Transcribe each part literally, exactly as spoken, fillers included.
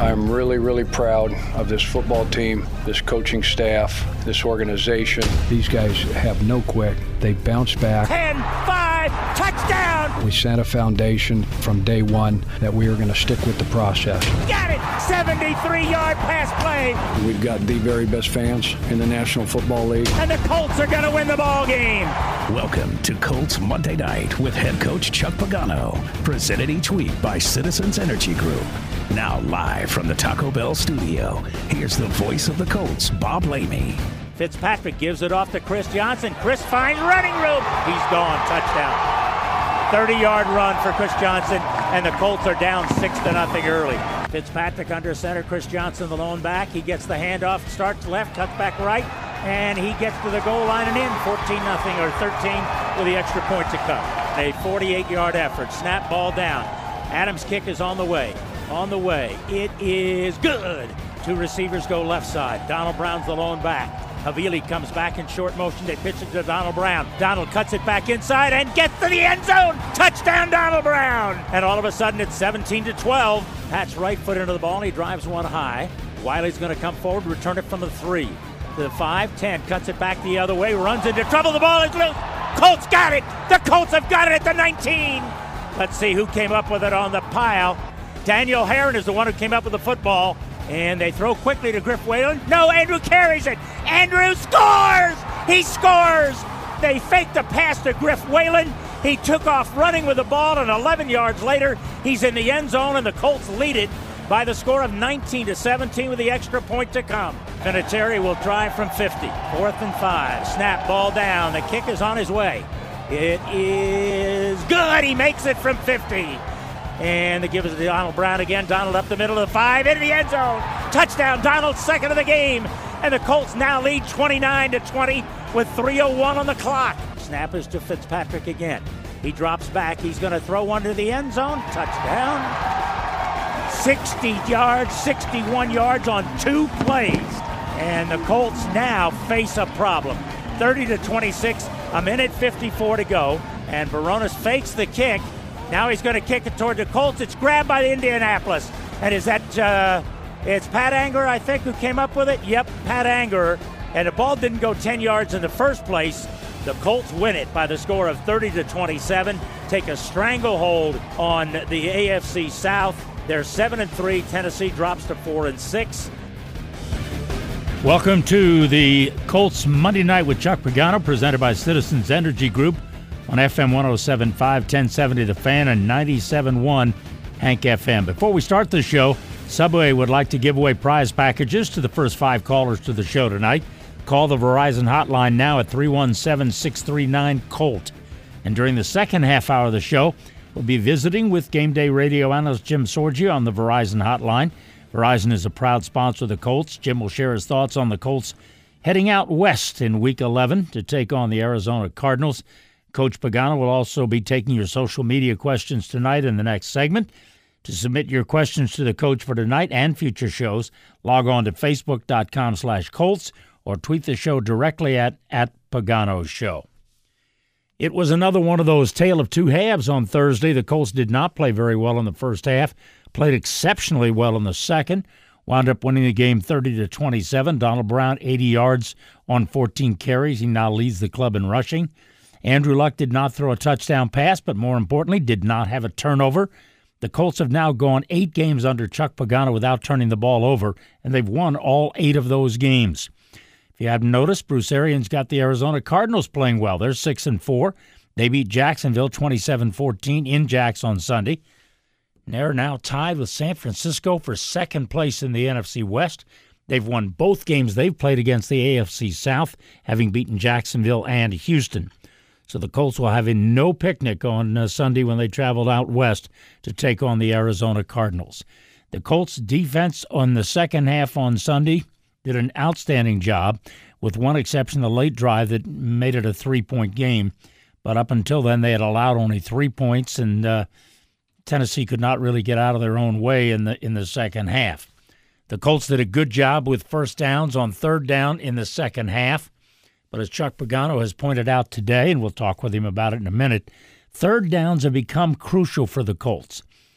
I'm really, really proud of this football team, this coaching staff, this organization. These guys have no quit. They bounce back. ten five, touchdown! We set a foundation from day one that we are going to stick with the process. Got it! seventy-three-yard pass play. We've got the very best fans in the National Football League. And the Colts are going to win the ball game. Welcome to Colts Monday Night with head coach Chuck Pagano. Presented each week by Citizens Energy Group. Now live from the Taco Bell studio, here's the voice of the Colts, Bob Lamey. Fitzpatrick gives it off to Chris Johnson. Chris finds running room. He's gone. Touchdown. thirty-yard run for Chris Johnson, and the Colts are down six to nothing early. Fitzpatrick under center. Chris Johnson, the lone back. He gets the handoff, starts left, cuts back right, and he gets to the goal line and in. fourteen nothing or thirteen with the extra point to come. A forty-eight-yard effort. Snap, ball down. Adams' kick is on the way. On the way. It is good. Two receivers go left side. Donald Brown's the lone back. Havili comes back in short motion. They pitch it to Donald Brown. Donald cuts it back inside and gets to the end zone. Touchdown, Donald Brown. And all of a sudden, it's seventeen to twelve. Pat's right foot into the ball, and he drives one high. Wiley's going to come forward, return it from the three. To the five, ten, cuts it back the other way, runs into trouble. The ball is loose. Colts got it. The Colts have got it at the nineteen. Let's see who came up with it on the pile. Daniel Herron is the one who came up with the football. And they throw quickly to Griff Whalen. No, Andrew carries it. Andrew scores! He scores! They faked the pass to Griff Whalen. He took off running with the ball, and eleven yards later, he's in the end zone, and the Colts lead it by the score of nineteen to seventeen with the extra point to come. Vinatieri will drive from fifty. Fourth and five. Snap, ball down. The kick is on his way. It is good. He makes it from fifty. And they give it to Donald Brown again. Donald up the middle of the five, into the end zone. Touchdown, Donald, second of the game. And the Colts now lead twenty-nine to twenty with three oh one on the clock. Snap is to Fitzpatrick again. He drops back. He's going to throw one to the end zone. Touchdown. sixty yards, sixty-one yards on two plays. And the Colts now face a problem. thirty to twenty-six, a minute fifty-four to go. And Baronis fakes the kick. Now he's going to kick it toward the Colts. It's grabbed by the Indianapolis. And is that, uh, it's Pat Anger, I think, who came up with it? Yep, Pat Anger. And the ball didn't go ten yards in the first place. The Colts win it by the score of thirty to twenty-seven. Take a stranglehold on the A F C South. They're seven and three. Tennessee drops to four and six. Welcome to the Colts Monday Night with Chuck Pagano, presented by Citizens Energy Group. On F M one oh seven point five, ten seventy The Fan, and ninety-seven point one Hank F M. Before we start the show, Subway would like to give away prize packages to the first five callers to the show tonight. Call the Verizon hotline now at three one seven, six three nine, COLT. And during the second half hour of the show, we'll be visiting with Game Day radio analyst Jim Sorgi on the Verizon hotline. Verizon is a proud sponsor of the Colts. Jim will share his thoughts on the Colts heading out west in Week eleven to take on the Arizona Cardinals. Coach Pagano will also be taking your social media questions tonight in the next segment. To submit your questions to the coach for tonight and future shows, log on to facebook.com slash Colts or tweet the show directly at, at Pagano Show. It was another one of those tale of two halves on Thursday. The Colts did not play very well in the first half, played exceptionally well in the second, wound up winning the game thirty to twenty-seven. Donald Brown, eighty yards on fourteen carries. He now leads the club in rushing. Andrew Luck did not throw a touchdown pass, but more importantly, did not have a turnover. The Colts have now gone eight games under Chuck Pagano without turning the ball over, and they've won all eight of those games. If you haven't noticed, Bruce Arians got the Arizona Cardinals playing well. They're six and four. They beat Jacksonville twenty-seven fourteen in Jax on Sunday. And they're now tied with San Francisco for second place in the N F C West. They've won both games they've played against the A F C South, having beaten Jacksonville and Houston. So the Colts will have a no picnic on uh, Sunday when they traveled out west to take on the Arizona Cardinals. The Colts defense on the second half on Sunday did an outstanding job, with one exception, the late drive that made it a three-point game. But up until then, they had allowed only three points, and uh, Tennessee could not really get out of their own way in the in the second half. The Colts did a good job with first downs on third down in the second half. But as Chuck Pagano has pointed out today, and we'll talk with him about it in a minute, third downs have become crucial for the Colts.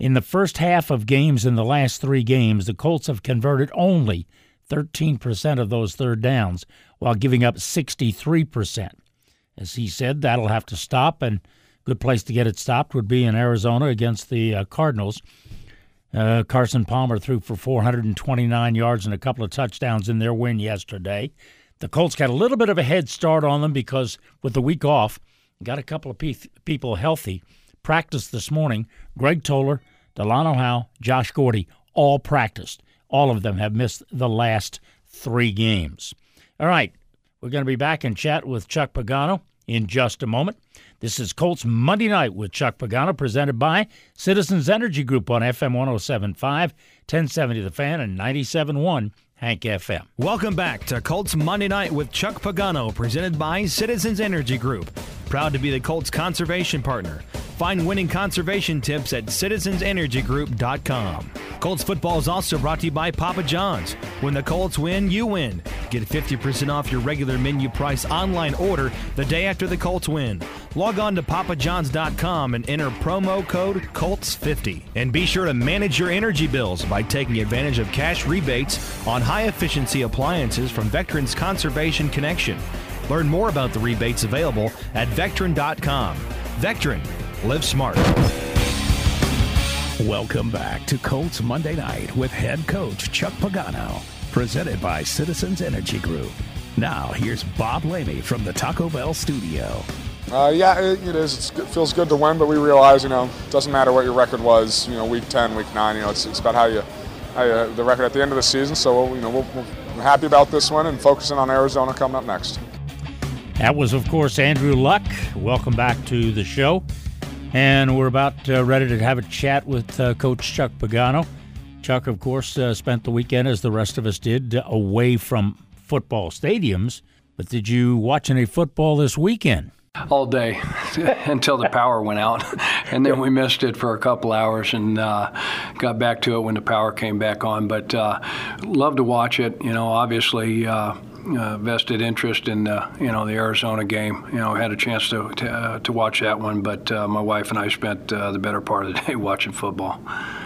In the first half of games in the last three games, the Colts have converted only thirteen percent of those third downs while giving up sixty-three percent. As he said, that'll have to stop, and a good place to get it stopped would be in Arizona against the uh, Cardinals. Uh, Carson Palmer threw for four hundred twenty-nine yards and a couple of touchdowns in their win yesterday. The Colts got a little bit of a head start on them because with the week off, got a couple of pe- people healthy. Practiced this morning. Greg Toller, Delano Howe, Josh Gordy, all practiced. All of them have missed the last three games. All right, we're going to be back and chat with Chuck Pagano in just a moment. This is Colts Monday Night with Chuck Pagano, presented by Citizens Energy Group on F M one oh seven point five, ten seventy The Fan, and ninety-seven point one Hank F M. Welcome back to Colts Monday Night with Chuck Pagano, presented by Citizens Energy Group. Proud to be the Colts conservation partner. Find winning conservation tips at citizens energy group dot com. Colts football is also brought to you by Papa John's. When the Colts win, you win. Get fifty percent off your regular menu price online order the day after the Colts win. Log on to papa johns dot com and enter promo code Colts fifty. And be sure to manage your energy bills by taking advantage of cash rebates on high-efficiency appliances from Vectren's Conservation Connection. Learn more about the rebates available at vectren dot com. Vectren. Live smart. Welcome back to Colts Monday Night with head coach Chuck Pagano, presented by Citizens Energy Group. Now, here's Bob Lamey from the Taco Bell studio. Uh, yeah, it, it is. It's, it feels good to win, but we realize, you know, it doesn't matter what your record was, you know, week ten, week nine, you know, it's, it's about how you, how you, the record at the end of the season. So, you know, we'll, we're happy about this one and focusing on Arizona coming up next. That was, of course, Andrew Luck. Welcome back to the show. And we're about uh, ready to have a chat with uh, Coach Chuck Pagano. Chuck, of course, uh, spent the weekend, as the rest of us did, uh, away from football stadiums. But did you watch any football this weekend? All day until the power went out, and then we missed it for a couple hours and uh, got back to it when the power came back on. But uh, love to watch it. You know, obviously uh, uh, vested interest in uh, you know the Arizona game. You know, had a chance to to, uh, to watch that one, but uh, my wife and I spent uh, the better part of the day watching football.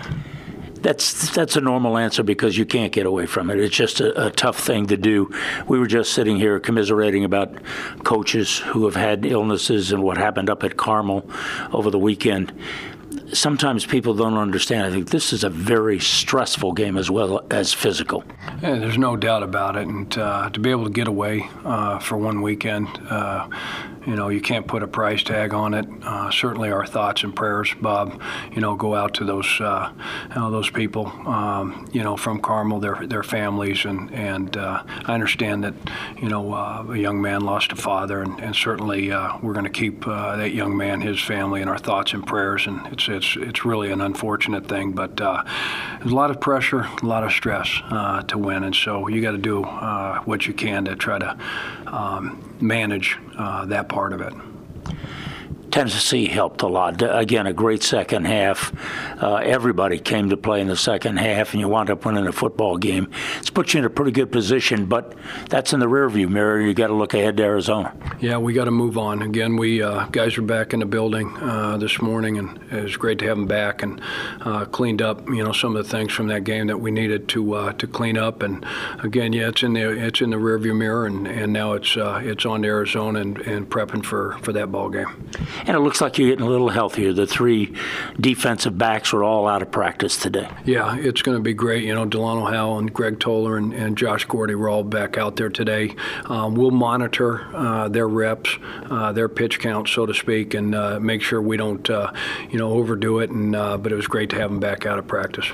That's that's a normal answer because you can't get away from it. It's just a, a tough thing to do. We were just sitting here commiserating about coaches who have had illnesses and what happened up at Carmel over the weekend. Sometimes people don't understand. I think this is a very stressful game as well as physical. Yeah, there's no doubt about it. And uh, to be able to get away uh, for one weekend, uh, you know, you can't put a price tag on it. Uh, certainly our thoughts and prayers, Bob, you know, go out to those uh, you know, those people, um, you know, from Carmel, their their families. And, and uh, I understand that, you know, uh, a young man lost a father. And, and certainly uh, we're going to keep uh, that young man, his family, in our thoughts and prayers. And it's it's it's really an unfortunate thing. But uh, there's a lot of pressure, a lot of stress uh, to win. And so you got to do uh, what you can to try to um, manage uh, that part of it. Tennessee helped a lot. Again, a great second half. Uh, everybody came to play in the second half, and you wound up winning a football game. It's put you in a pretty good position, but that's in the rearview mirror. You got to look ahead to Arizona. Yeah, we got to move on. Again, we uh, guys are back in the building uh, this morning, and it was great to have them back and uh, cleaned up. You know, some of the things from that game that we needed to uh, to clean up. And again, yeah, it's in the it's in the rearview mirror, and, and now it's uh, it's on to Arizona and, and prepping for, for that ball game. And it looks like you're getting a little healthier. The three defensive backs were all out of practice today. Yeah, it's going to be great. You know, Delano Howe and Greg Toller and, and Josh Gordy were all back out there today. Um, we'll monitor uh, their reps, uh, their pitch count, so to speak, and uh, make sure we don't, uh, you know, overdo it. And uh, but it was great to have them back out of practice.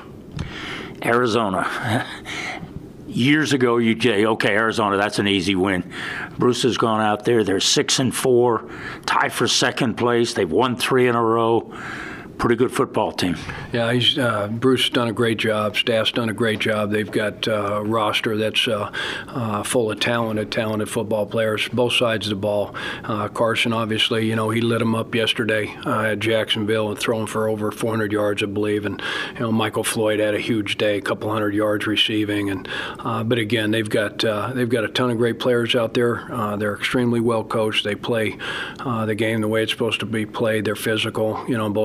Arizona. Years ago, you'd say, okay, Arizona, that's an easy win. Bruce has gone out there. They're six and four, tied for second place. They've won three in a row. Pretty good football team. Yeah, he's, uh, Bruce has done a great job. Staff's done a great job. They've got uh, a roster that's uh, uh, full of talented, talented football players, both sides of the ball. Uh, Carson, obviously, you know, he lit them up yesterday uh, at Jacksonville and throwing for over four hundred yards, I believe. And, you know, Michael Floyd had a huge day, a couple hundred yards receiving. And uh, but again, they've got uh, they've got a ton of great players out there. Uh, they're extremely well coached. They play uh, the game the way it's supposed to be played. They're physical, you know, on both sides of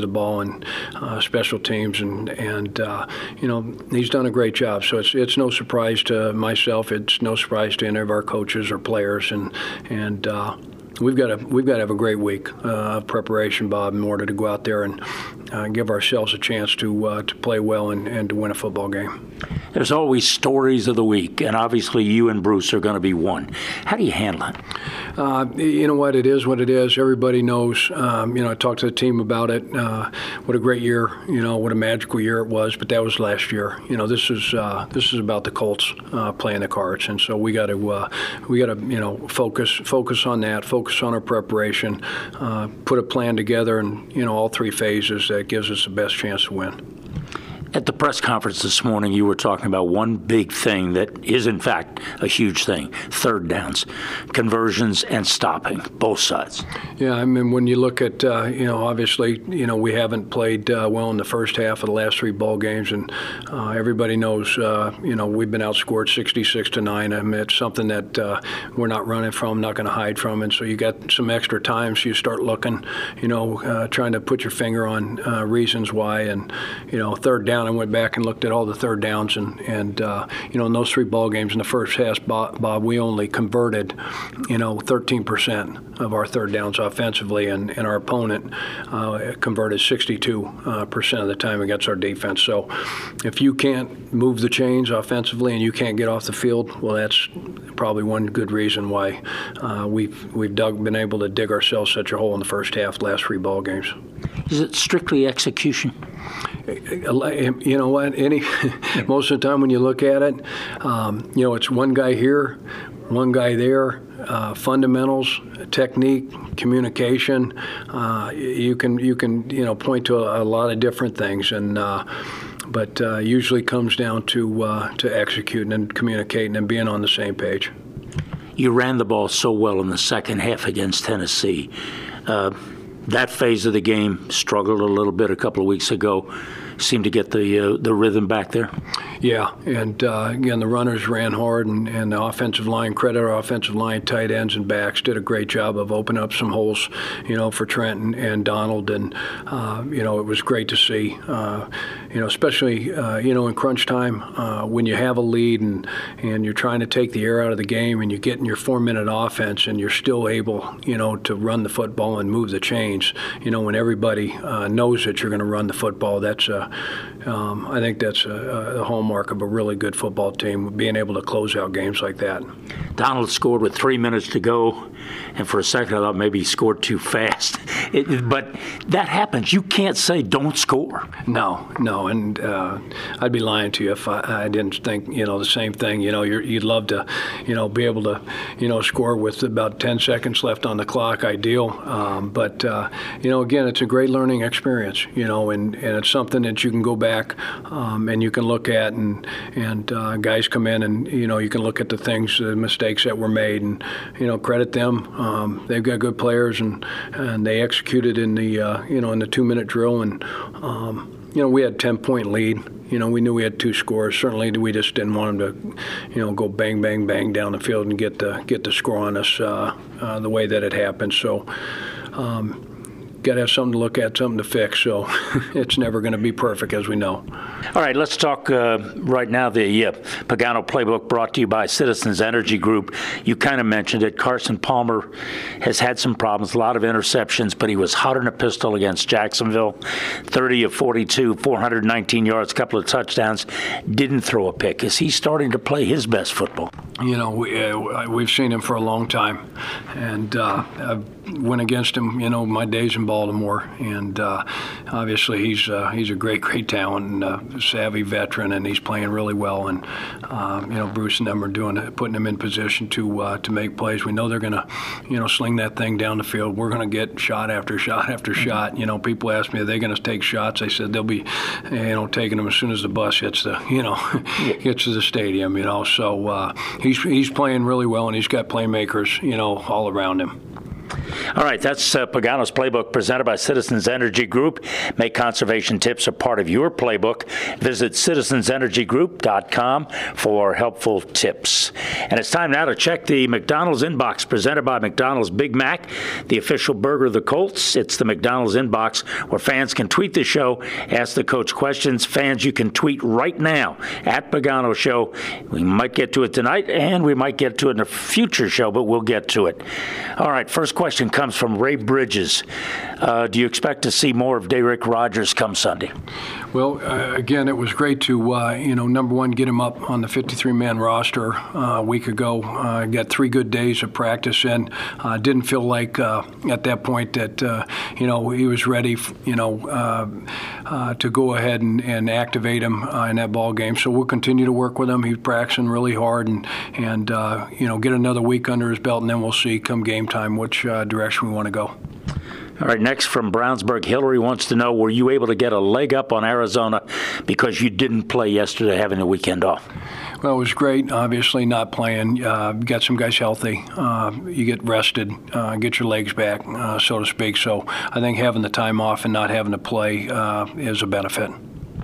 of the ball and uh, special teams, and and uh, you know, he's done a great job. So it's it's no surprise to myself. It's no surprise to any of our coaches or players, and and. Uh, We've got to we've got to have a great week uh, of preparation, Bob, in order to go out there and uh, give ourselves a chance to uh, to play well and, and to win a football game. There's always stories of the week, and obviously you and Bruce are going to be one. How do you handle it? Uh, you know what? It is what it is. Everybody knows. Um, you know, I talked to the team about it. Uh, what a great year. You know, what a magical year it was. But that was last year. You know, this is uh, this is about the Colts uh, playing the Cards, and so we got to uh, we got to you know focus focus on that. Focus on our preparation. Uh, put a plan together, and you know all three phases that gives us the best chance to win. At the press conference this morning, you were talking about one big thing that is, in fact, a huge thing, third downs, conversions and stopping, both sides. Yeah, I mean, when you look at, uh, you know, obviously, you know, we haven't played uh, well in the first half of the last three ball games, and uh, everybody knows, uh, you know, we've been outscored sixty-six to nine. I mean, it's something that uh, we're not running from, not going to hide from, and so you got some extra time, so you start looking, you know, uh, trying to put your finger on uh, reasons why, and, you know, third down, I went back and looked at all the third downs, and, and uh, you know, in those three ball games in the first half, Bob, Bob we only converted, you know, thirteen percent of our third downs offensively, and, and our opponent uh, converted sixty-two percent of the time against our defense. So if you can't move the chains offensively and you can't get off the field, well, that's probably one good reason why uh, we've we've dug, been able to dig ourselves such a hole in the first half, the last three ball games. Is it strictly execution? You know what? Any most of the time when you look at it, um, you know, it's one guy here, one guy there. Uh, fundamentals, technique, communication. Uh, you can you can you know point to a, a lot of different things, and uh, but uh, usually comes down to uh, to executing and communicating and being on the same page. You ran the ball so well in the second half against Tennessee. Uh, that phase of the game struggled a little bit a couple of weeks ago. Seemed to get the uh, the rhythm back there. Yeah, and uh, again, the runners ran hard, and, and the offensive line, credit our offensive line, tight ends and backs did a great job of opening up some holes, you know, for Trent and, and Donald, and uh, you know, it was great to see, uh, you know, especially uh, you know in crunch time uh, when you have a lead and and you're trying to take the air out of the game, and you get in your four-minute offense, and you're still able, you know, to run the football and move the chains. You know, when everybody uh, knows that you're going to run the football, that's a Um, I think that's a, a hallmark of a really good football team, being able to close out games like that. Donald scored with three minutes to go, and for a second I thought maybe he scored too fast. It, but that happens. You can't say don't score. No, no, and uh, I'd be lying to you if I, I didn't think, you know, the same thing. You know, you're, you'd love to, you know, be able to, you know, score with about ten seconds left on the clock, ideal. Um, but, uh, you know, again, it's a great learning experience, you know, and, and it's something that you can go back um, and you can look at, and and uh, guys come in and, you know, you can look at the things, the mistakes that were made, and, you know, credit them. Um, they've got good players, and, and they executed in the, uh, you know, in the two-minute drill, and, um, you know, we had a ten-point lead. You know, we knew we had two scores. Certainly, we just didn't want them to, you know, go bang, bang, bang down the field and get the get the score on us uh, uh, the way that it happened. So, um, got to have something to look at, something to fix. So it's never going to be perfect, as we know. All right, let's talk uh, right now the uh, Pagano Playbook, brought to you by Citizens Energy Group. You kind of mentioned it. Carson Palmer has had some problems, a lot of interceptions, but he was hot in a pistol against Jacksonville. thirty of forty-two, four hundred nineteen yards, a couple of touchdowns. Didn't throw a pick. Is he starting to play his best football? You know, we, uh, we've seen him for a long time, and uh, I've went against him, you know, my days in Baltimore, and uh, obviously he's uh, he's a great, great talent, and a savvy veteran, and he's playing really well. And uh, you know, Bruce and them are doing it, putting him in position to uh, to make plays. We know they're going to, you know, sling that thing down the field. We're going to get shot after shot after shot. You know, people ask me, are they going to take shots? I said they'll be, you know, taking them as soon as the bus hits the, you know, gets to the stadium. You know, so uh, he's he's playing really well, and he's got playmakers, you know, all around him. All right, that's uh, Pagano's Playbook presented by Citizens Energy Group. Make conservation tips a part of your playbook. Visit citizens energy group dot com for helpful tips. And it's time now to check the McDonald's inbox presented by McDonald's Big Mac, the official burger of the Colts. It's the McDonald's inbox where fans can tweet the show, ask the coach questions. Fans, you can tweet right now at Pagano Show. We might get to it tonight, and we might get to it in a future show, but we'll get to it. All right, first question comes from Ray Bridges. Uh, do you expect to see more of Derek Rogers come Sunday? Well, uh, again, it was great to, uh, you know, number one, get him up on the fifty-three man roster uh, a week ago. Uh, got three good days of practice in. Uh, didn't feel like uh, at that point that, uh, you know, he was ready, you know, uh, uh, to go ahead and, and activate him uh, in that ball game. So we'll continue to work with him. He's practicing really hard and, and uh, you know, get another week under his belt, and then we'll see come game time which uh, direction we want to go. All right, next from Brownsburg, Hillary wants to know, were you able to get a leg up on Arizona because you didn't play yesterday, having a weekend off? Well, it was great, obviously, not playing. Uh, got some guys healthy. Uh, you get rested, uh, get your legs back, uh, so to speak. So I think having the time off and not having to play uh, is a benefit.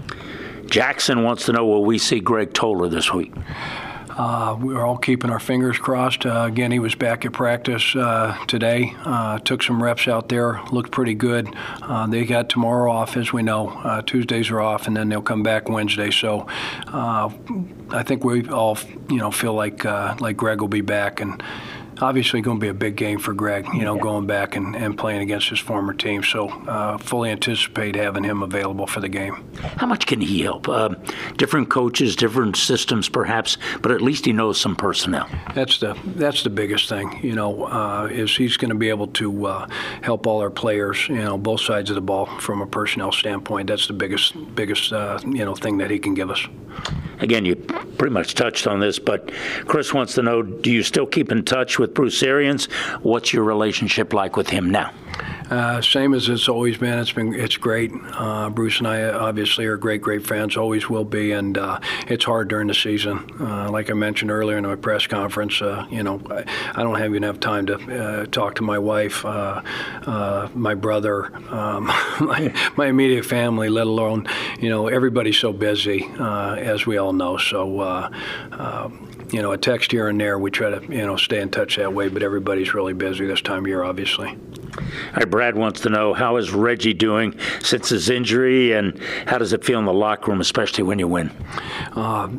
Jackson wants to know, will we see Greg Toller this week? Uh, we're all keeping our fingers crossed. Uh, again, he was back at practice uh, today. Uh, took some reps out there. Looked pretty good. Uh, they got tomorrow off, as we know. Uh, Tuesdays are off, and then they'll come back Wednesday. So uh, I think we all, you know, feel like uh, like Greg will be back, and obviously going to be a big game for Greg, you know, yeah. going back and, and playing against his former team. So uh, fully anticipate having him available for the game. How much can he help? Uh, different coaches, different systems perhaps, but at least he knows some personnel. That's the that's the biggest thing, you know, uh, is he's going to be able to uh, help all our players, you know, both sides of the ball from a personnel standpoint. That's the biggest, biggest uh, you know, thing that he can give us. Again, you pretty much touched on this, but Chris wants to know, do you still keep in touch with Bruce Arians? What's your relationship like with him now? Uh, same as it's always been. It's been it's great. Uh, Bruce and I obviously are great, great friends. Always will be, and uh, it's hard during the season. Uh, like I mentioned earlier in my press conference, uh, you know, I, I don't even have time to uh, talk to my wife, uh, uh, my brother, um, my, my immediate family, let alone, you know, everybody's so busy, uh, as we all know. So. Uh, uh, You know, a text here and there, we try to, you know, stay in touch that way, but everybody's really busy this time of year, obviously. All right, Brad wants to know, how is Reggie doing since his injury, and how does it feel in the locker room, especially when you win? Uh,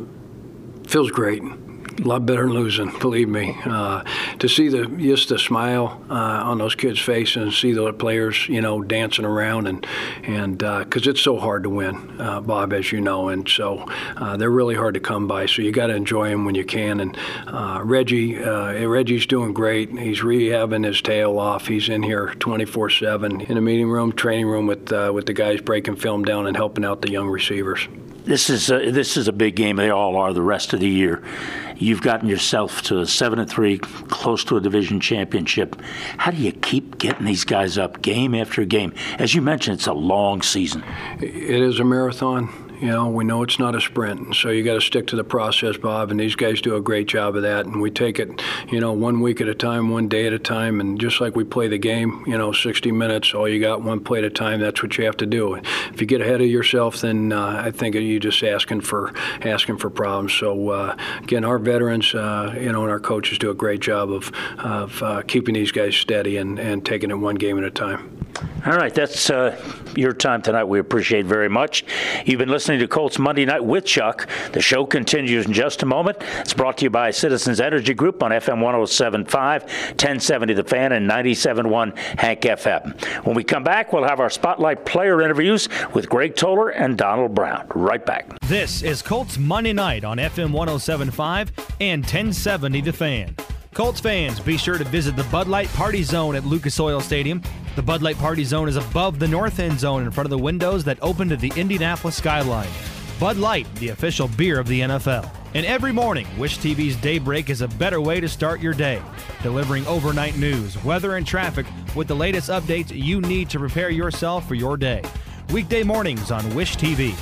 feels great. A lot better than losing, believe me. Uh, to see the just the smile uh, on those kids' faces and see the players, you know, dancing around, and and because uh, it's so hard to win, uh, Bob, as you know, and so uh, they're really hard to come by. So you got to enjoy them when you can. And uh, Reggie, uh, Reggie's doing great. He's rehabbing his tail off. He's in here twenty-four seven in the meeting room, training room with uh, with the guys breaking film down and helping out the young receivers. This is a, this is a big game. They all are the rest of the year. You've gotten yourself to a seven and three, close to a division championship. How do you keep getting these guys up game after game? As you mentioned, it's a long season. It is a marathon. You know, we know it's not a sprint, so you got to stick to the process, Bob, and these guys do a great job of that, and we take it, you know, one week at a time, one day at a time, and just like we play the game, you know, sixty minutes, all you got, one play at a time, that's what you have to do. If you get ahead of yourself, then uh, I think you're just asking for asking for problems. So, uh, again, our veterans, uh, you know, and our coaches do a great job of, of uh, keeping these guys steady and, and taking it one game at a time. All right, that's uh, your time tonight. We appreciate very much. You've been listening to Colts Monday Night with Chuck. The show continues in just a moment. It's brought to you by Citizens Energy Group on F M one oh seven point five, ten seventy The Fan, and ninety-seven point one Hank F M. When we come back, we'll have our Spotlight player interviews with Greg Toller and Donald Brown. Right back. This is Colts Monday Night on F M one oh seven point five and ten seventy The Fan. Colts fans, be sure to visit the Bud Light Party Zone at Lucas Oil Stadium. The Bud Light Party Zone is above the north end zone in front of the windows that open to the Indianapolis skyline. Bud Light, the official beer of the N F L. And every morning, Wish T V's Daybreak is a better way to start your day, delivering overnight news, weather, and traffic with the latest updates you need to prepare yourself for your day. Weekday mornings on Wish T V.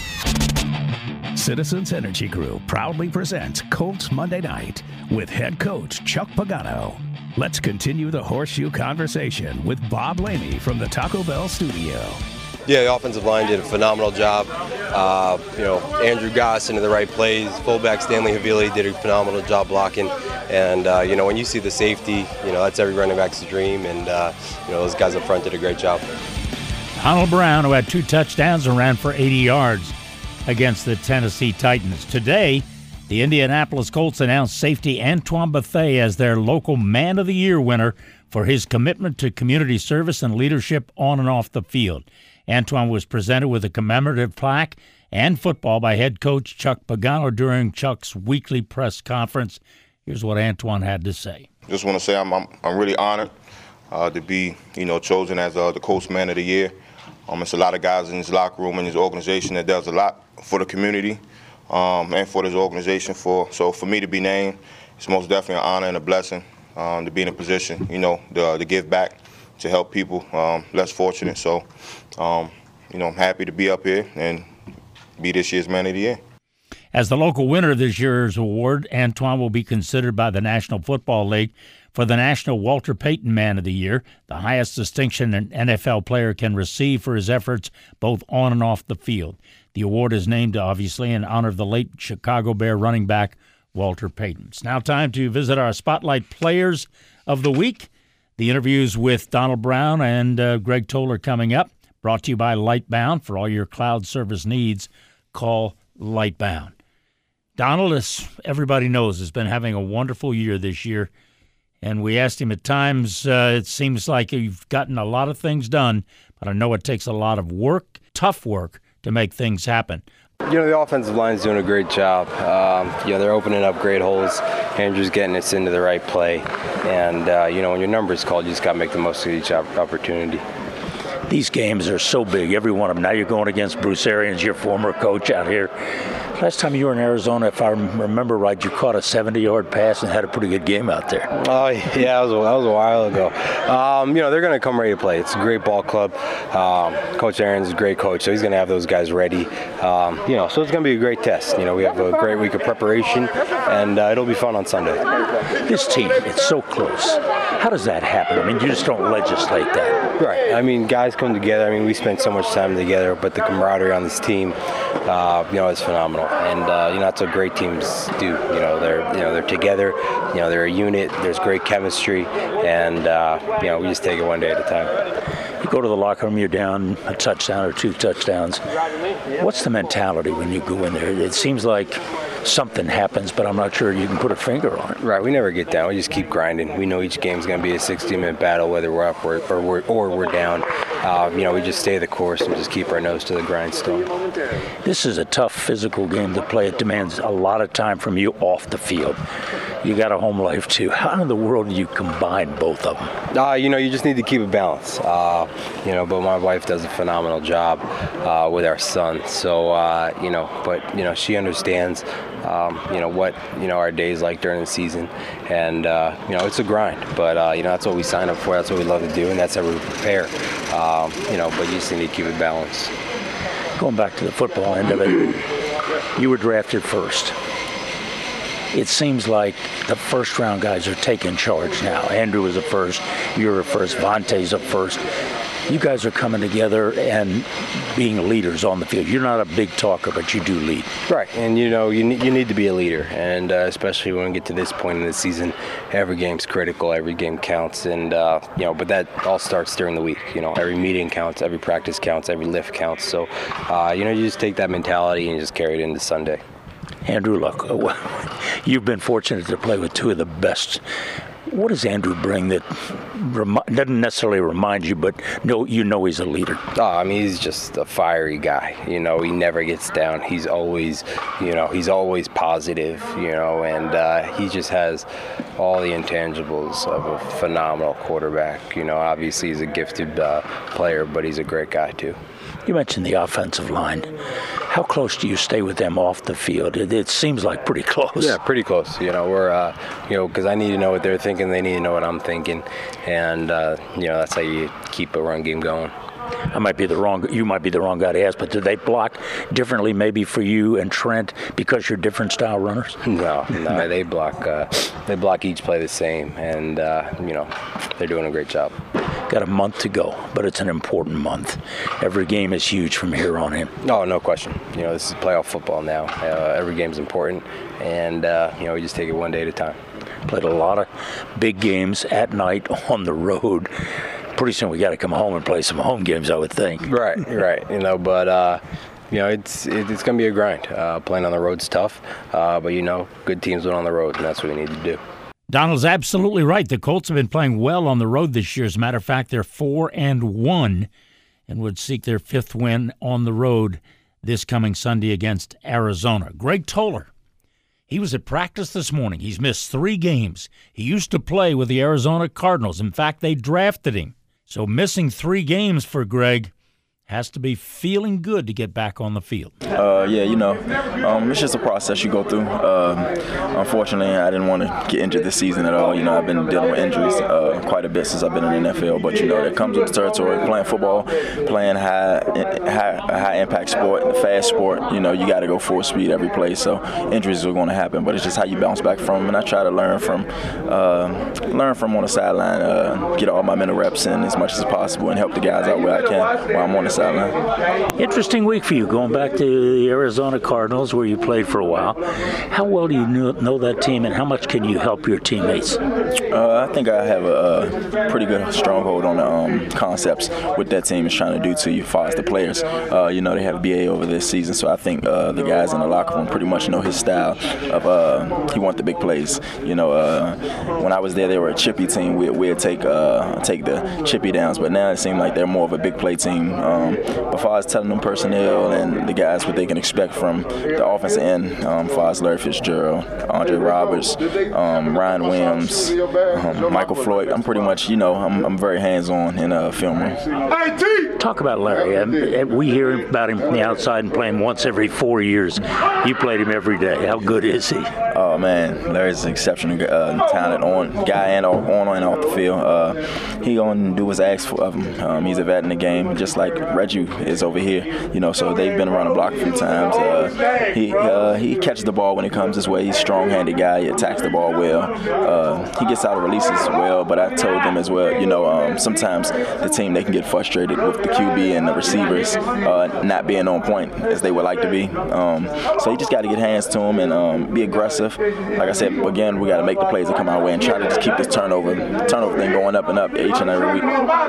Citizens Energy Group proudly presents Colts Monday Night with head coach Chuck Pagano. Let's continue the horseshoe conversation with Bob Lamey from the Taco Bell studio. Yeah, the offensive line did a phenomenal job. Uh, you know, Andrew Goss into the right plays. Fullback Stanley Havili did a phenomenal job blocking. And, uh, you know, when you see the safety, you know, that's every running back's dream. And, uh, you know, those guys up front did a great job. Donald Brown, who had two touchdowns and ran for eighty yards against the Tennessee Titans. Today, the Indianapolis Colts announced safety Antoine Bethea as their local Man of the Year winner for his commitment to community service and leadership on and off the field. Antoine was presented with a commemorative plaque and football by head coach Chuck Pagano during Chuck's weekly press conference. Here's what Antoine had to say. Just want to say I'm I'm, I'm really honored uh, to be, you know, chosen as uh, the Colts Man of the Year. Um, it's a lot of guys in this locker room and this organization that does a lot for the community um, and for this organization. For so for me to be named, it's most definitely an honor and a blessing um, to be in a position, you know, to, to give back, to help people um, less fortunate. So, um, you know, I'm happy to be up here and be this year's Man of the Year. As the local winner of this year's award, Antoine will be considered by the National Football League for the National Walter Payton Man of the Year, the highest distinction an N F L player can receive for his efforts both on and off the field. The award is named, obviously, in honor of the late Chicago Bear running back Walter Payton. It's now time to visit our Spotlight Players of the Week. The interviews with Donald Brown and uh, Greg Toller coming up, brought to you by Lightbound. For all your cloud service needs, call Lightbound. Donald, as everybody knows, has been having a wonderful year this year, and we asked him at times, uh, it seems like you've gotten a lot of things done, but I know it takes a lot of work, tough work, to make things happen. You know, the offensive line's doing a great job. Um, you know, they're opening up great holes. Andrew's getting us into the right play. And, uh, you know, when your number's called, you just got to make the most of each opportunity. These games are so big, every one of them. Now you're going against Bruce Arians, your former coach out here. Last time you were in Arizona, if I remember right, you caught a seventy-yard pass and had a pretty good game out there. Oh, uh, yeah, that was, a, that was a while ago. Um, you know, they're going to come ready to play. It's a great ball club. Um, Coach Arians is a great coach, so he's going to have those guys ready. Um, you know, so it's going to be a great test. You know, we have a great week of preparation, and uh, it'll be fun on Sunday. This team, it's so close. How does that happen? I mean, you just don't legislate that. Right. I mean, guys come together. I mean, we spend so much time together, but the camaraderie on this team, uh, you know, is phenomenal. And uh, you know, that's what great teams do. You know, they're you know they're together. You know, they're a unit. There's great chemistry, and uh, you know, we just take it one day at a time. You go to the locker room, you're down a touchdown or two touchdowns. What's the mentality when you go in there? It seems like something happens, but I'm not sure you can put a finger on it. Right, we never get down. We just keep grinding. We know each game's going to be a sixty-minute battle, whether we're up or, or, we're, or we're down. Uh, you know, we just stay the course and just keep our nose to the grindstone. This is a tough physical game to play. It demands a lot of time from you off the field. You got a home life, too. How in the world do you combine both of them? Uh, you know, you just need to keep it balanced. Uh, you know, but my wife does a phenomenal job uh, with our son. So, uh, you know, but, you know, she understands, um, you know, what, you know, our days like during the season. And, uh, you know, it's a grind. But, uh, you know, that's what we sign up for. That's what we love to do. And that's how we prepare. Um, you know, but you just need to keep it balanced. Going back to the football end of it, you were drafted first. It seems like the first-round guys are taking charge now. Andrew was a first, you're a first, Vontae's a first. You guys are coming together and being leaders on the field. You're not a big talker, but you do lead. Right, and you know, you need, you need to be a leader, and uh, especially when we get to this point in the season, every game's critical, every game counts, and uh, you know, but that all starts during the week. You know, every meeting counts, every practice counts, every lift counts. So, uh, you know, you just take that mentality and just carry it into Sunday. Andrew, look, you've been fortunate to play with two of the best. What does Andrew bring that remi- doesn't necessarily remind you, but no, you know he's a leader? Oh, I mean, he's just a fiery guy. You know, he never gets down. He's always, you know, he's always positive, you know, and uh, he just has all the intangibles of a phenomenal quarterback. You know, obviously he's a gifted uh, player, but he's a great guy, too. You mentioned the offensive line. How close do you stay with them off the field? It, it seems like pretty close. Yeah, pretty close. You know, we're, uh, you know, because I need to know what they're thinking. They need to know what I'm thinking. And, uh, you know, that's how you keep a run game going. I might be the wrong, you might be the wrong guy to ask, but do they block differently maybe for you and Trent because you're different style runners? No, no, they block, uh, they block each play the same, and, uh, you know, they're doing a great job. Got a month to go, but it's an important month. Every game is huge from here on in. No, no question. You know, this is playoff football now. Uh, every game is important, and, uh, you know, we just take it one day at a time. Played a lot of big games at night on the road. Pretty soon we got to come home and play some home games, I would think. Right, right. You know, but uh, you know, it's it, it's gonna be a grind. Uh, playing on the road's tough, uh, but you know, good teams win on the road, and that's what we need to do. Donald's absolutely right. The Colts have been playing well on the road this year. As a matter of fact, they're four and one, and would seek their fifth win on the road this coming Sunday against Arizona. Greg Toller. He was at practice this morning. He's missed three games. He used to play with the Arizona Cardinals. In fact, they drafted him. So missing three games for Greg has to be feeling good to get back on the field. Uh, yeah, you know, um, it's just a process you go through. Um, unfortunately, I didn't want to get injured this season at all. You know, I've been dealing with injuries uh, quite a bit since I've been in the N F L. But, you know, that comes with the territory. Playing football, playing high, high, high-impact sport, the fast sport, you know, you got to go full speed every play. So injuries are going to happen, but it's just how you bounce back from them. And I try to learn from, uh, learn from on the sideline, uh, get all my mental reps in as much as possible and help the guys out where I can while I'm on the sideline. Interesting week for you, going back to the Arizona Cardinals where you played for a while. How well do you know that team, and how much can you help your teammates? Uh, I think I have a, a pretty good stronghold on the um, concepts what that team is trying to do to you as far as the players. Uh, you know, they have B A over this season, so I think uh, the guys in the locker room pretty much know his style of uh, he wants the big plays. You know, uh, when I was there, they were a chippy team. We, we'd take uh, take the chippy downs, but now it seems like they're more of a big play team. Um, As far as telling them personnel and the guys what they can expect from the offensive end, um, as far as Larry Fitzgerald, Andre Roberts, um, Ryan Williams, um, Michael Floyd, I'm pretty much, you know, I'm, I'm very hands-on in a film room. Talk about Larry. Um, we hear about him from the outside and play him once every four years. You played him every day. How good is he? Oh, man, Larry's an exceptional uh, talent on guy and on, on and off the field. Uh, he going to do what's asked of him. Um, he's a vet in the game, just like Reggie is over here, you know, so they've been around the block a few times. Uh, he uh, he catches the ball when it comes his way. He's a strong-handed guy. He attacks the ball well. Uh, he gets out of releases well, but I told them as well, you know, um, sometimes the team, they can get frustrated with the Q B and the receivers uh, not being on point as they would like to be. Um, so you just got to get hands to them and um, be aggressive. Like I said, again, we got to make the plays that come our way and try to just keep this turnover turnover thing going up and up each and every week.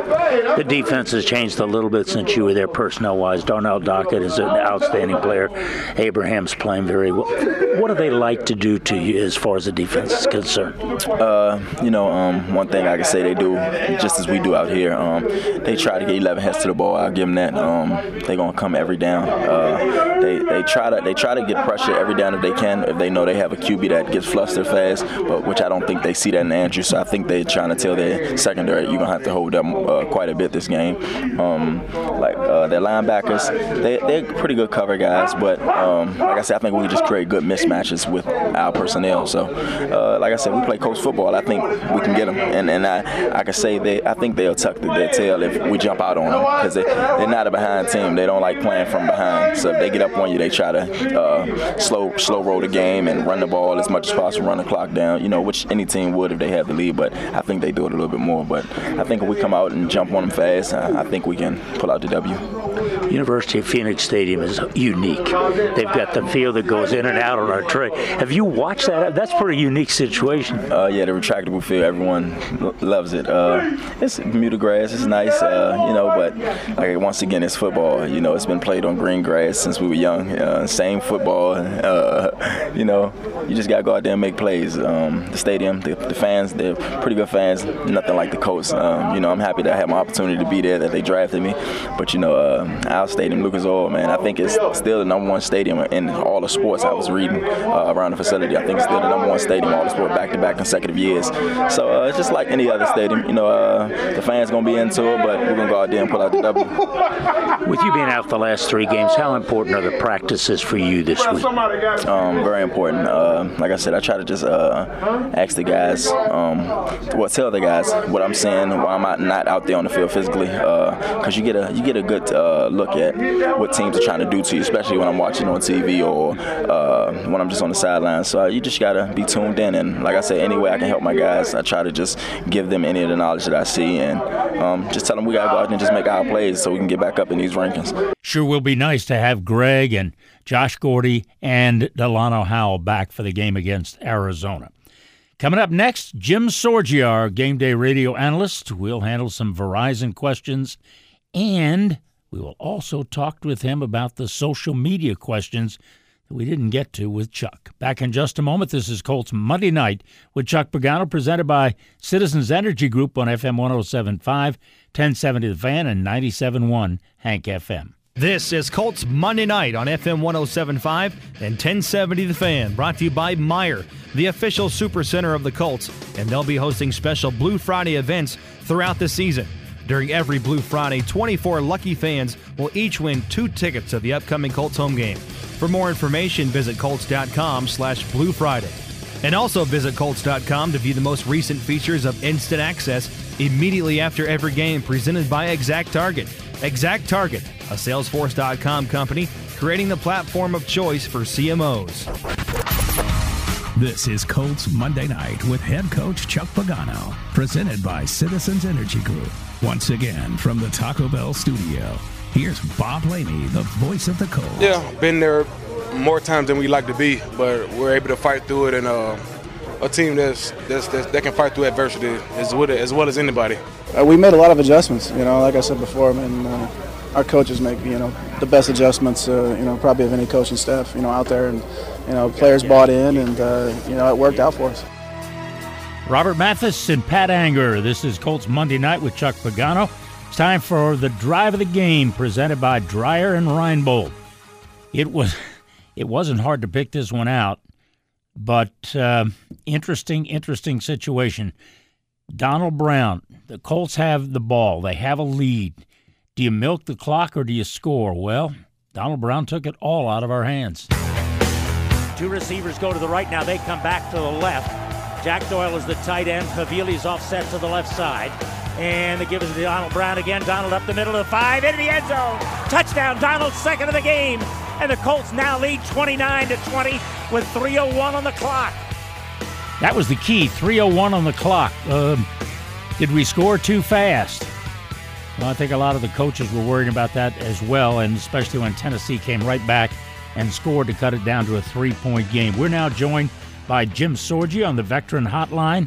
The defense has changed a little bit since you were there personnel-wise. Darnell Dockett is an outstanding player. Abraham's playing very well. What do they like to do to you as far as the defense is concerned? Uh, you know, um, one thing I can say they do, just as we do out here, um, they try to get eleven heads to the ball. I'll give them that. Um, they're gonna come every down. Uh, they they try to they try to get pressure every down if they can. If they know they have a Q B that gets flustered fast, but which I don't think they see that in Andrew. So I think they're trying to tell their secondary, you're gonna have to hold them uh, quite a bit this game. Um, like uh, their linebackers, they they're pretty good cover guys, but um, like I said, I think we just create good mismatches with our personnel. So uh, like I said, we play coach football. I think we can get them, and and I I can say they I think they'll tuck their tail if we jump out on them because they they're not a behind team. They don't like playing from behind. So if they get up on you, they try to uh, slow slow roll the game and run the ball as much as possible, run the clock down. You know, which any team would if they had the lead, but I think they do it a little bit more. But I think if we come out and jump on them fast, I, I think we can pull out the W. University of Phoenix Stadium is unique. They've got the field that goes in and out on our tray. Have you watched that? That's a pretty unique situation. Uh, yeah, the retractable field, everyone l- loves it. Uh, it's Bermuda grass, it's nice, uh, you know, but like once again, it's football. You know, it's been played on green grass since we were young. Uh, same football. Uh, you know, you just got to go out there and make plays. Um, the stadium, the, the fans, they're pretty good fans. Nothing like the Colts. Um, you know, I'm happy that I had my opportunity to be there, that they drafted me. But, you know, uh, our stadium, Lucas Oil, man, I think it's still the number one stadium in all the sports. I was reading uh, around the facility. I think it's still the number one stadium in all the sport back-to-back consecutive years. So uh, it's just like any other stadium. You know, uh, the fans going to be into it, but we're going to go out there and pull out the W. With you being out the last three games, how important are the practices for you this week? Um, very important. Uh, like I said, I try to just uh, ask the guys, um, well, tell the guys what I'm seeing, why I'm not, not out there on the field physically, because uh, you get a you get a good uh, look at what teams are trying to do to you, especially when I'm watching on T V or uh, when I'm just on the sidelines. So uh, you just gotta be tuned in, and like I said, any way I can help my guys, I try to just give them any of the knowledge that I see, and um, just tell them we gotta go out and just make our plays so we can get back up in these rankings. Sure will be nice to have Greg and Josh Gordy and Delano Howell back for the game against Arizona. Coming up next, Jim Sorgi, our game day radio analyst. We'll handle some Verizon questions, and we will also talk with him about the social media questions that we didn't get to with Chuck. Back in just a moment. This is Colts Monday Night with Chuck Pagano, presented by Citizens Energy Group on F M one oh seven point five, ten seventy The Fan, and ninety-seven point one Hank F M. This is Colts Monday Night on F M one oh seven point five and ten seventy The Fan, brought to you by Meijer, the official super center of the Colts, and they'll be hosting special Blue Friday events throughout the season. During every Blue Friday, twenty-four lucky fans will each win two tickets to the upcoming Colts home game. For more information, visit Colts.com slash Blue Friday. And also visit Colts dot com to view the most recent features of Instant Access immediately after every game, presented by Exact Target. Exact Target, a Salesforce dot com company creating the platform of choice for C M Os. This is Colts Monday Night with head coach Chuck Pagano, presented by Citizens Energy Group. Once again, from the Taco Bell studio, here's Bob Laney, the voice of the Colts. Yeah, been there more times than we like to be, but we're able to fight through it, and uh, a team that's, that's, that's that can fight through adversity as well, as well as anybody. Uh, we made a lot of adjustments. You know, like I said before, I mean, uh, our coaches make you know the best adjustments. Uh, you know, probably of any coaching staff. You know, out there, and you know, players bought in, and uh, you know, it worked out for us. Robert Mathis and Pat Anger. This is Colts Monday Night with Chuck Pagano. It's time for the drive of the game, presented by Dreyer and Reinbold. It was, it wasn't hard to pick this one out, but uh, interesting, interesting situation. Donald Brown, the Colts have the ball. They have a lead. Do you milk the clock or do you score? Well, Donald Brown took it all out of our hands. Two receivers go to the right now. They come back to the left. Jack Doyle is the tight end. Havili's offset to the left side. And they give it to Donald Brown again. Donald up the middle of the five, into the end zone. Touchdown, Donald, second of the game. And the Colts now lead twenty-nine to twenty with three oh one on the clock. That was the key, three oh one on the clock. Um, did we score too fast? Well, I think a lot of the coaches were worrying about that as well, and especially when Tennessee came right back and scored to cut it down to a three-point game. We're now joined by Jim Sorgi on the Veteran Hotline.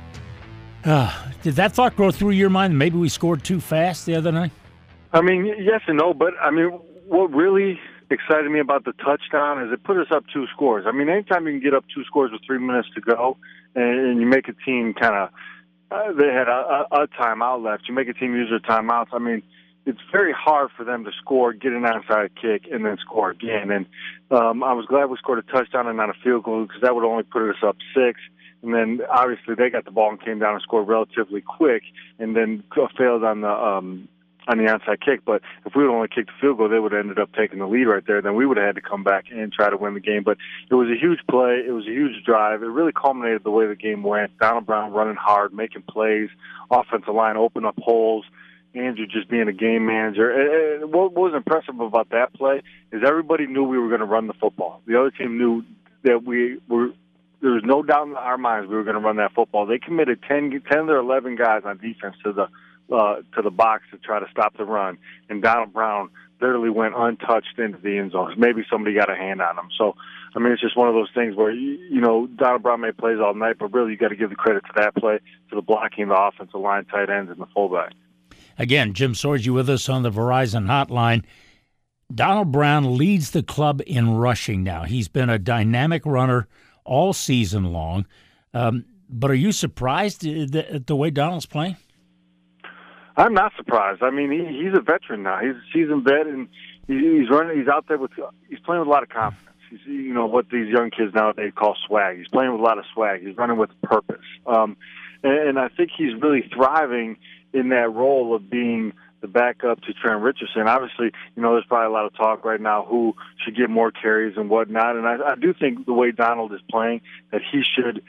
Uh, did that thought go through your mind? Maybe we scored too fast the other night? I mean, yes and no, but I mean, what really excited me about the touchdown is it put us up two scores. I mean, anytime you can get up two scores with three minutes to go and you make a team kind of, uh, they had a, a, a timeout left, you make a team use their timeouts. I mean, it's very hard for them to score, get an onside kick, and then score again. And um, I was glad we scored a touchdown and not a field goal because that would only put us up six. And then obviously they got the ball and came down and scored relatively quick, and then failed on the um, on the onside kick. But if we would only kicked the field goal, they would have ended up taking the lead right there. Then we would have had to come back and try to win the game. But it was a huge play. It was a huge drive. It really culminated the way the game went. Donald Brown running hard, making plays, offensive line open up holes. Andrew just being a game manager. And what was impressive about that play is everybody knew we were going to run the football. The other team knew that we were. There was no doubt in our minds we were going to run that football. They committed ten, ten or eleven guys on defense to the uh, to the box to try to stop the run, and Donald Brown literally went untouched into the end zone. Maybe somebody got a hand on him. So, I mean, it's just one of those things where, you, you know, Donald Brown made plays all night, but really you got to give the credit to that play, to the blocking, the offensive line, tight ends, and the fullback. Again, Jim Sorgi with us on the Verizon Hotline. Donald Brown leads the club in rushing now. He's been a dynamic runner all season long. Um, but are you surprised at the way Donald's playing? I'm not surprised. I mean, he, he's a veteran now. He's a seasoned vet, and he, he's running. He's out there with. He's playing with a lot of confidence. He's, you know, what these young kids nowadays call swag. He's playing with a lot of swag. He's running with purpose, um, and, and I think he's really thriving in that role of being the backup to Trent Richardson. Obviously, you know, there's probably a lot of talk right now who should get more carries and whatnot. And I, I do think the way Donald is playing, that he should,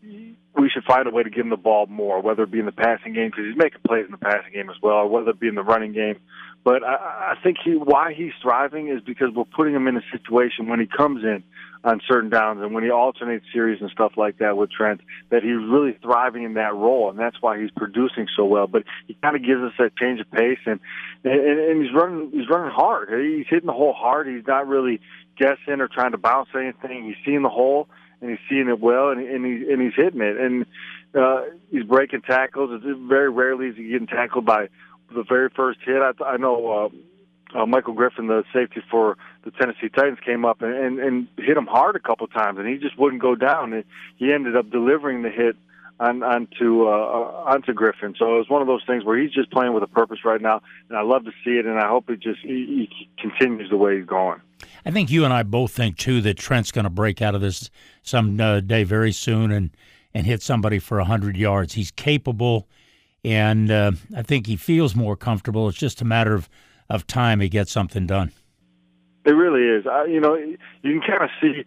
we should find a way to give him the ball more, whether it be in the passing game, because he's making plays in the passing game as well, or whether it be in the running game. But I, I think he, why he's thriving is because we're putting him in a situation when he comes in on certain downs and when he alternates series and stuff like that with Trent, that he's really thriving in that role, and that's why he's producing so well. But he kind of gives us that change of pace, and, and and he's running he's running hard. He's hitting the hole hard. He's not really guessing or trying to bounce anything. He's seeing the hole, and he's seeing it well, and, and, he, and he's hitting it. And uh, he's breaking tackles. It's very rarely is he getting tackled by the very first hit. I, I know uh, uh, Michael Griffin, the safety for the Tennessee Titans, came up and, and, and hit him hard a couple times, and he just wouldn't go down. And he ended up delivering the hit on, onto uh, onto Griffin. So it was one of those things where he's just playing with a purpose right now, and I love to see it, and I hope it just he, he continues the way he's going. I think you and I both think, too, that Trent's going to break out of this some uh, day very soon and, and hit somebody for one hundred yards. He's capable, and uh, I think he feels more comfortable. It's just a matter of, of time he gets something done. It really is. I, you know, you can kind of see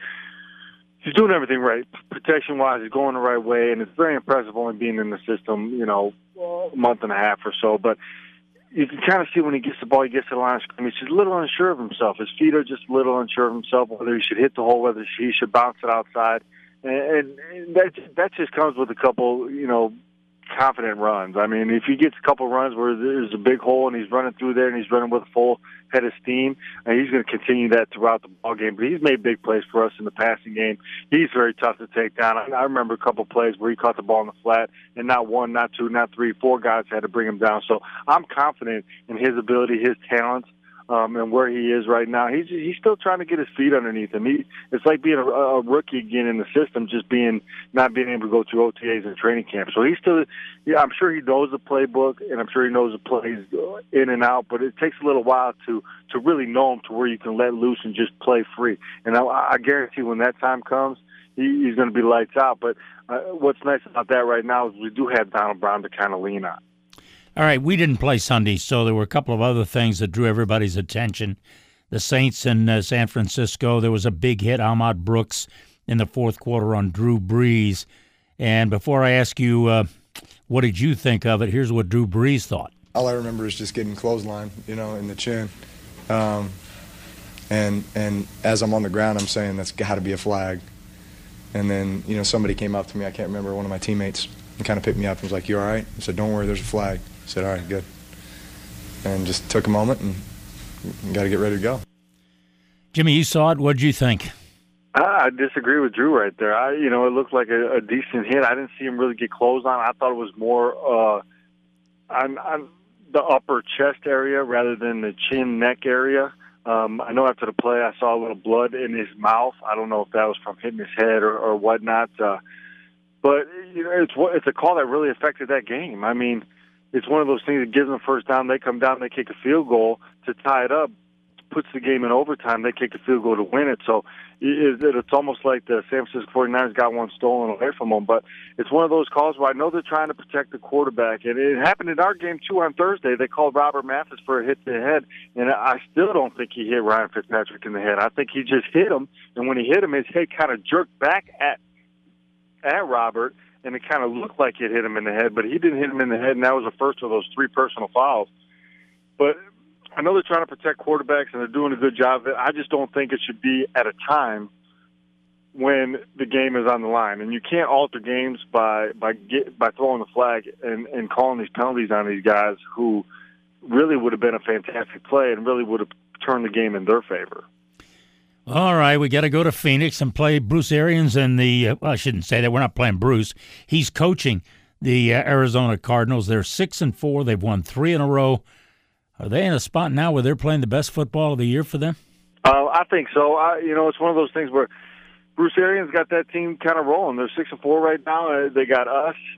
he's doing everything right, protection-wise. He's going the right way, and it's very impressive only being in the system, you know, a month and a half or so. But you can kind of see when he gets the ball, he gets to the line of scrimmage, he's a little unsure of himself. His feet are just a little unsure of himself, whether he should hit the hole, whether he should bounce it outside. And, and that, that just comes with a couple, you know, confident runs. I mean, if he gets a couple runs where there's a big hole and he's running through there and he's running with a full head of steam, and he's going to continue that throughout the ball game. But he's made big plays for us in the passing game. He's very tough to take down. I, I remember a couple plays where he caught the ball in the flat, and not one, not two, not three, four guys had to bring him down. So I'm confident in his ability, his talents, Um, and where he is right now. He's he's still trying to get his feet underneath him. He, it's like being a, a rookie again in the system, just being not being able to go through O T As and training camp. So he's still, yeah, I'm sure he knows the playbook, and I'm sure he knows the plays in and out. But it takes a little while to to really know him to where you can let loose and just play free. And I, I guarantee when that time comes, he, he's going to be lights out. But uh, what's nice about that right now is we do have Donald Brown to kind of lean on. All right, we didn't play Sunday, so there were a couple of other things that drew everybody's attention. The Saints in uh, San Francisco, there was a big hit, Ahmad Brooks, in the fourth quarter on Drew Brees. And before I ask you, uh, what did you think of it, here's what Drew Brees thought. All I remember is just getting clothesline, you know, in the chin. Um, and and as I'm on the ground, I'm saying that's got to be a flag. And then, you know, somebody came up to me, I can't remember, one of my teammates, and kind of picked me up and was like, "You all right?" I said, "Don't worry, there's a flag." I said, "All right, good." And just took a moment and got to get ready to go. Jimmy, you saw it. What did you think? I disagree with Drew right there. I, you know, it looked like a, a decent hit. I didn't see him really get closed on. I thought it was more uh, on, on the upper chest area rather than the chin neck area. Um, I know after the play I saw a little blood in his mouth. I don't know if that was from hitting his head or, or whatnot. Uh, but you know, it's it's a call that really affected that game. I mean, it's one of those things that gives them a first down. They come down, they kick a field goal to tie it up, puts the game in overtime. They kick a field goal to win it. So it, it, it's almost like the San Francisco forty-niners got one stolen away from them. But it's one of those calls where I know they're trying to protect the quarterback. And it happened in our game, too, on Thursday. They called Robert Mathis for a hit to the head, and I still don't think he hit Ryan Fitzpatrick in the head. I think he just hit him, and when he hit him, his head kind of jerked back at at Robert, and it kind of looked like it hit him in the head, but he didn't hit him in the head, and that was the first of those three personal fouls. But I know they're trying to protect quarterbacks, and they're doing a good job of it. I just don't think it should be at a time when the game is on the line. And you can't alter games by by get, by throwing the flag and, and calling these penalties on these guys who really would have been a fantastic play and really would have turned the game in their favor. All right, we got to go to Phoenix and play Bruce Arians and the uh, – well, I shouldn't say that. We're not playing Bruce. He's coaching the uh, Arizona Cardinals. They're six and four. They've won three in a row. Are they in a spot now where they're playing the best football of the year for them? Uh, I think so. I, you know, it's one of those things where Bruce Arians got that team kind of rolling. They're six and four right now. Uh, they got us.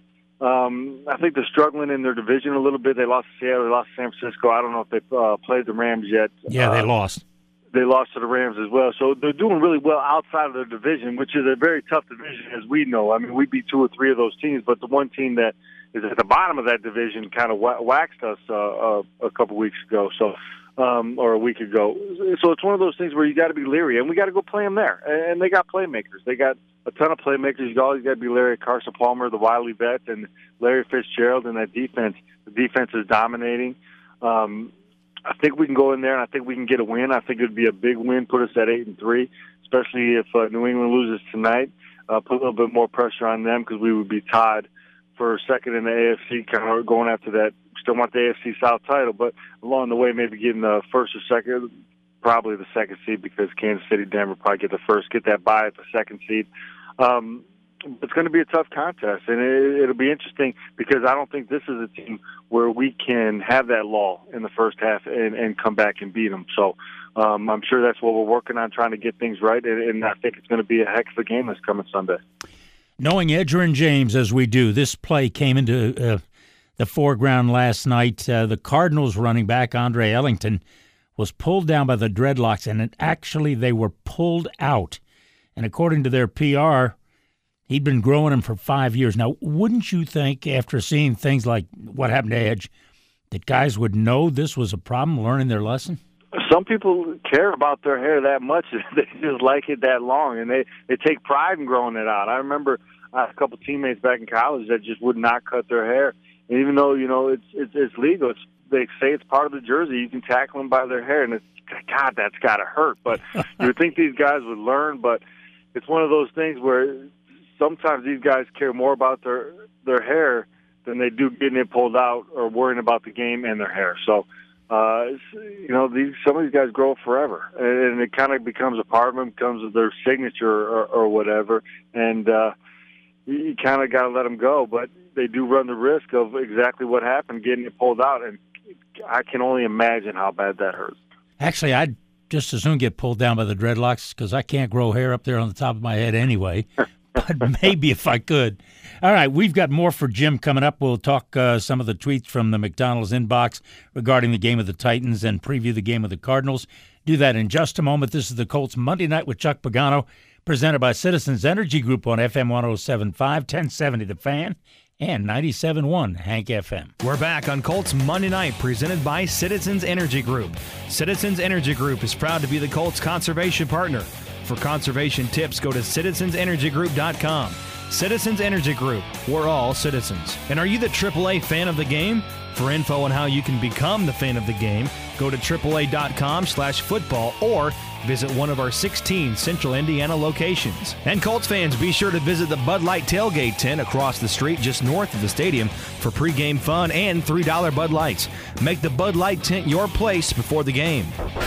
Um, I think they're struggling in their division a little bit. They lost to Seattle, they lost to San Francisco. I don't know if they've uh, played the Rams yet. Yeah, they uh, lost. They lost to the Rams as well. So they're doing really well outside of their division, which is a very tough division, as we know. I mean, we beat two or three of those teams, but the one team that is at the bottom of that division kind of waxed us uh, uh, a couple weeks ago, so um, or a week ago. So it's one of those things where you got to be leery, and we got to go play them there. And they got playmakers. They got a ton of playmakers. You always got to be leery. Carson Palmer, the wily vet, and Larry Fitzgerald, and that defense. The defense is dominating. Um, I think we can go in there, and I think we can get a win. I think it would be a big win, put us at eight and three, especially if uh, New England loses tonight. Uh, put a little bit more pressure on them because we would be tied for second in the A F C, kind of going after that. Still want the A F C South title, but along the way, maybe getting the first or second, probably the second seed because Kansas City, Denver probably get the first, get that bye at the second seed. Um, it's going to be a tough contest, and it, it'll be interesting because I don't think this is a team where we can have that lull in the first half and, and come back and beat them. So um, I'm sure that's what we're working on, trying to get things right, and, and I think it's going to be a heck of a game this coming Sunday. Knowing Edgerrin James as we do, this play came into uh, the foreground last night. Uh, the Cardinals running back, Andre Ellington, was pulled down by the dreadlocks, and it, actually they were pulled out. And according to their P R, he'd been growing them for five years. Now, wouldn't you think, after seeing things like what happened to Edge, that guys would know this was a problem, learning their lesson? Some people care about their hair that much. They just like it that long, and they, they take pride in growing it out. I remember I had a couple teammates back in college that just would not cut their hair. And even though, you know, it's it's, it's legal, it's, they say it's part of the jersey, you can tackle them by their hair, and it's, God, that's got to hurt. But you would think these guys would learn, but it's one of those things where sometimes these guys care more about their their hair than they do getting it pulled out or worrying about the game and their hair. So, uh, you know, these some of these guys grow forever, and it kind of becomes a part of them, becomes their signature or, or whatever, and uh, you kind of got to let them go. But they do run the risk of exactly what happened, getting it pulled out, and I can only imagine how bad that hurts. Actually, I'd just as soon get pulled down by the dreadlocks because I can't grow hair up there on the top of my head anyway. But maybe if I could. All right, we've got more for Jim coming up. We'll talk uh, some of the tweets from the McDonald's inbox regarding the game of the Titans and preview the game of the Cardinals. Do that in just a moment. This is the Colts Monday Night with Chuck Pagano, presented by Citizens Energy Group on F M one oh seven point five, ten seventy The Fan, and ninety-seven point one Hank F M. We're back on Colts Monday Night, presented by Citizens Energy Group. Citizens Energy Group is proud to be the Colts conservation partner. For conservation tips, go to citizens energy group dot com. Citizens Energy Group, we're all citizens. And are you the triple A fan of the game? For info on how you can become the fan of the game, go to triple A dot com slash football or visit one of our sixteen Central Indiana locations. And Colts fans, be sure to visit the Bud Light tailgate tent across the street just north of the stadium for pregame fun and three dollar Bud Lights. Make the Bud Light tent your place before the game.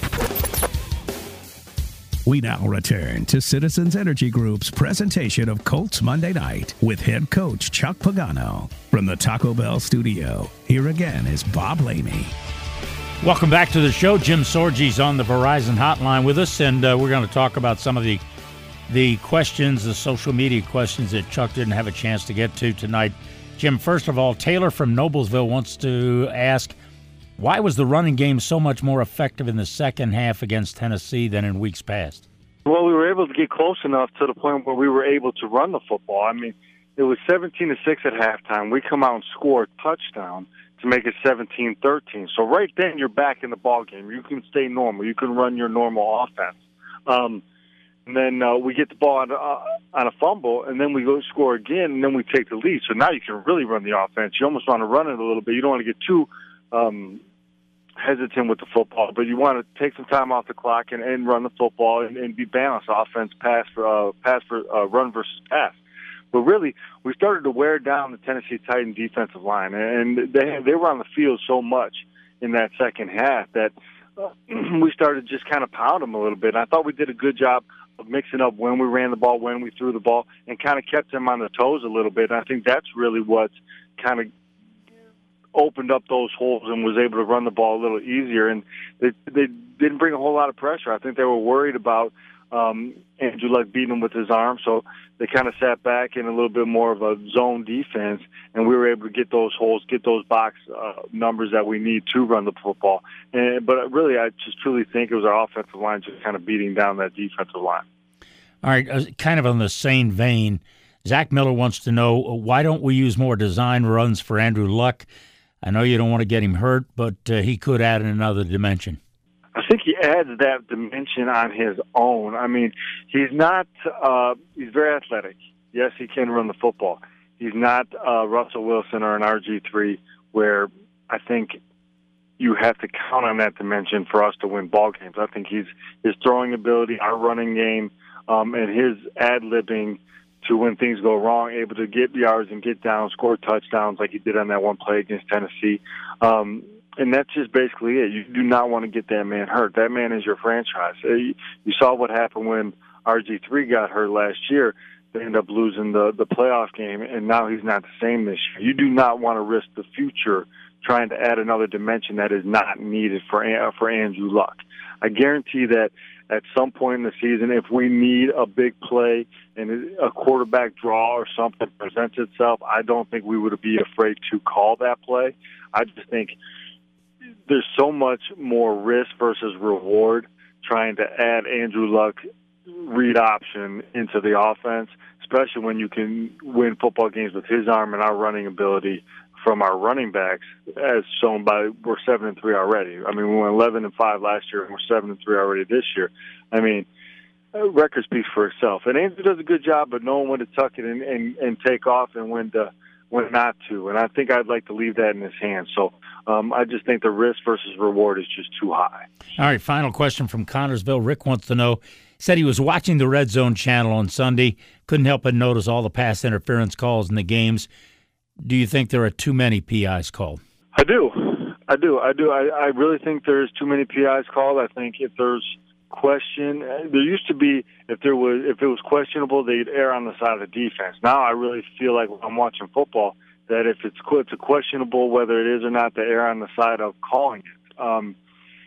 We now return to Citizens Energy Group's presentation of Colts Monday Night with head coach Chuck Pagano. From the Taco Bell studio, here again is Bob Lamey. Welcome back to the show. Jim Sorgi's on the Verizon hotline with us, and uh, we're going to talk about some of the the questions, the social media questions that Chuck didn't have a chance to get to tonight. Jim, first of all, Taylor from Noblesville wants to ask, why was the running game so much more effective in the second half against Tennessee than in weeks past? Well, we were able to get close enough to the point where we were able to run the football. I mean, it was seventeen to six at halftime. We come out and score a touchdown to make it seventeen thirteen. So right then you're back in the ball game. You can stay normal. You can run your normal offense. Um, and then uh, we get the ball on, uh, on a fumble, and then we go score again, and then we take the lead. So now you can really run the offense. You almost want to run it a little bit. You don't want to get too um, hesitant with the football, but you want to take some time off the clock and, and run the football and, and be balanced, offense, pass for uh, pass for uh, run versus pass. But really, we started to wear down the Tennessee Titans defensive line, and they they were on the field so much in that second half that uh, we started to just kind of pound them a little bit. And I thought we did a good job of mixing up when we ran the ball, when we threw the ball, and kind of kept them on their toes a little bit. And I think that's really what kind of opened up those holes and was able to run the ball a little easier. And they, they didn't bring a whole lot of pressure. I think they were worried about um, Andrew Luck beating him with his arm. So they kind of sat back in a little bit more of a zone defense, and we were able to get those holes, get those box uh, numbers that we need to run the football. And, but really, I just truly think it was our offensive line just kind of beating down that defensive line. All right, uh, kind of on the same vein, Zach Miller wants to know, why don't we use more design runs for Andrew Luck? I know you don't want to get him hurt, but uh, he could add another dimension. I think he adds that dimension on his own. I mean, he's not uh, – he's very athletic. Yes, he can run the football. He's not uh, Russell Wilson or an R G three where I think you have to count on that dimension for us to win ball games. I think he's his throwing ability, our running game, um, and his ad-libbing to when things go wrong, able to get yards and get down, score touchdowns like he did on that one play against Tennessee. Um And that's just basically it. You do not want to get that man hurt. That man is your franchise. You saw what happened when R G three got hurt last year. They ended up losing the, the playoff game, and now he's not the same this year. You do not want to risk the future trying to add another dimension that is not needed for for Andrew Luck. I guarantee that at some point in the season, if we need a big play and a quarterback draw or something presents itself, I don't think we would be afraid to call that play. I just think there's so much more risk versus reward trying to add Andrew Luck read option into the offense, especially when you can win football games with his arm and our running ability from our running backs, as shown by we're seven and three already. I mean, we went eleven and five last year, and we're seven and three already this year. I mean, record speaks for itself. And Andrew does a good job of knowing when to tuck it and, and, and take off and when to when not to. And I think I'd like to leave that in his hands. So um, I just think the risk versus reward is just too high. All right, final question from Connorsville. Rick wants to know, said he was watching the Red Zone channel on Sunday, couldn't help but notice all the pass interference calls in the games. Do you think there are too many P Is called? I do. I do. I do. I, I really think there's too many P Is called. I think if there's question, there used to be, if there was, if it was questionable, they'd err on the side of the defense. Now I really feel like when I'm watching football that if it's, it's a questionable whether it is or not, they err on the side of calling it. Um,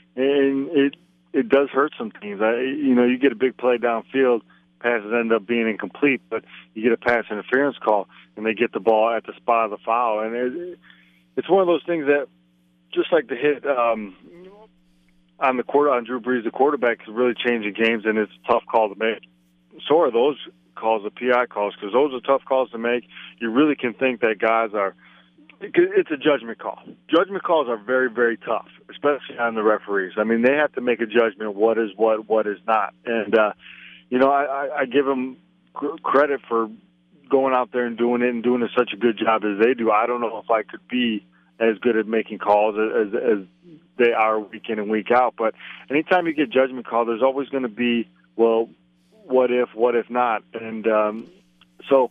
and it it does hurt some teams. I, you know, you get a big play downfield, passes end up being incomplete, but you get a pass interference call, and they get the ball at the spot of the foul. And it, it's one of those things that, just like the hit um, on the quarter on Drew Brees, the quarterback, is really changing games, and it's a tough call to make. So are those calls, the P I calls, because those are tough calls to make. You really can think that guys are – it's a judgment call. Judgment calls are very, very tough, especially on the referees. I mean, they have to make a judgment what is what, what is not. And, uh, you know, I, I, I give them credit for going out there and doing it and doing such a good job as they do. I don't know if I could be as good at making calls as, as they are week in and week out. But anytime you get judgment call, there's always going to be, well, what if, what if not? And um, so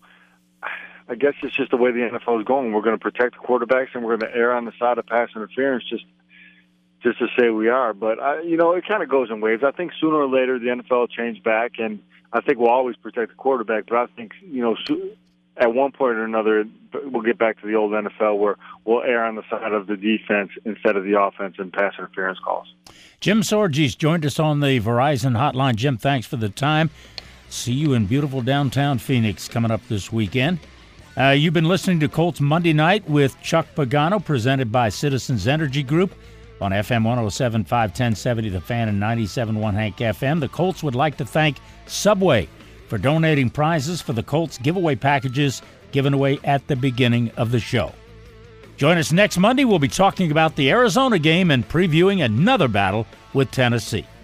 I guess it's just the way the N F L is going. We're going to protect the quarterbacks, and we're going to err on the side of pass interference just just to say we are. But, I, you know, it kind of goes in waves. I think sooner or later the N F L will change back, and I think we'll always protect the quarterback. But I think, you know, at one point or another, we'll get back to the old N F L where we'll err on the side of the defense instead of the offense and pass interference calls. Jim Sorges joined us on the Verizon hotline. Jim, thanks for the time. See you in beautiful downtown Phoenix coming up this weekend. Uh, you've been listening to Colts Monday Night with Chuck Pagano, presented by Citizens Energy Group on F M one oh seven point five, ten seventy The Fan and ninety-seven point one Hank F M. The Colts would like to thank Subway for donating prizes for the Colts giveaway packages given away at the beginning of the show. Join us next Monday. We'll be talking about the Arizona game and previewing another battle with Tennessee.